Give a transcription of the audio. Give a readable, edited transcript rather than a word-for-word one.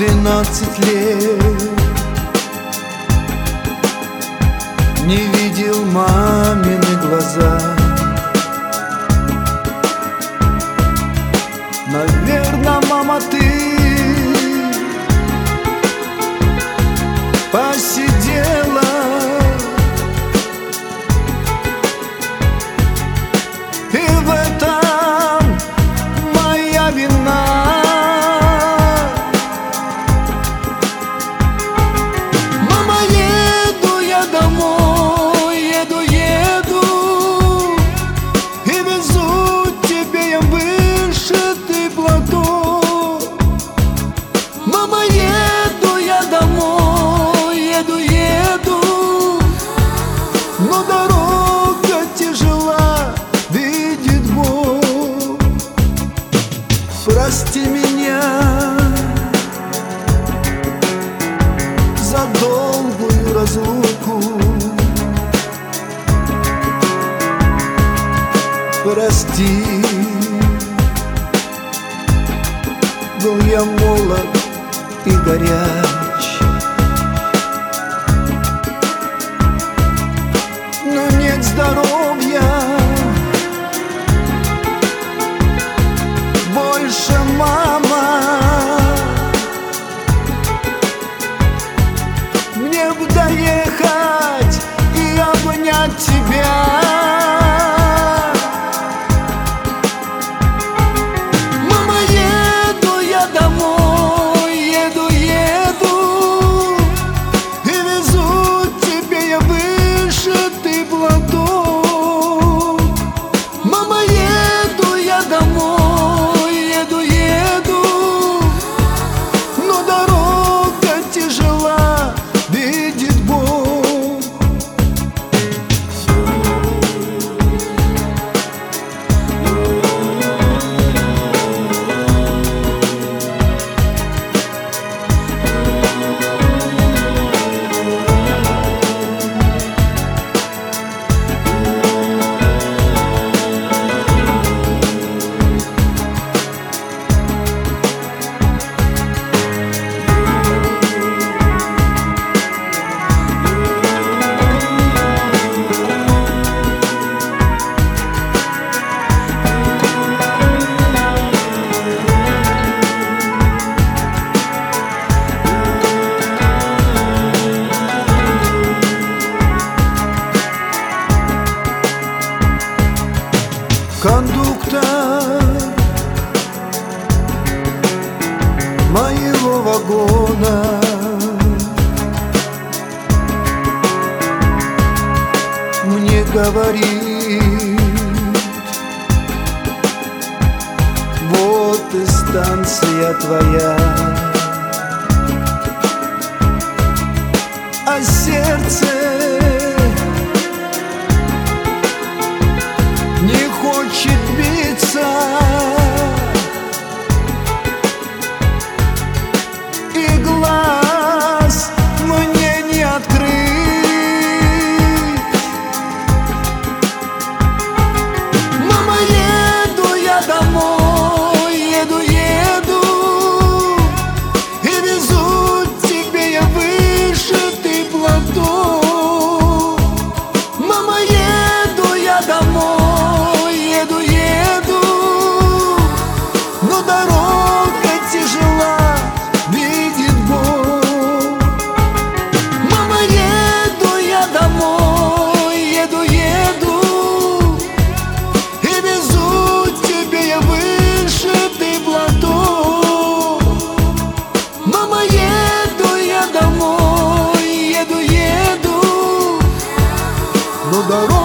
12 лет не видел мамины глаза. Наверно, мама, ты посидела и в этом моя вина. Мама, еду я домой, еду и везу тебе я вышитый платок. Мама, еду я домой, еду, но дорога тяжела, видит Бог. Прости меня за долгую разлуку, прости, был я молод и горяч, но нет здоровья больше, мама. Мне бы доехать и обнять тебя. Мама, еду я домой, еду и везу тебе я вышитый платок. Мама, еду я домой, еду, но дорога тяжела, видит Бог. Кондуктор моего вагона мне говорит: вот и станция твоя. А сердце не хочет биться, и глаз мне не открыть. Мама, еду я домой, еду и везу тебе я вышитый платок. Мама, еду я домой, еду, но дорога тяжела, видит Бог. Мама, еду я домой, еду и везу тебе я вышитый платок. Мама, еду я домой, еду, но дорога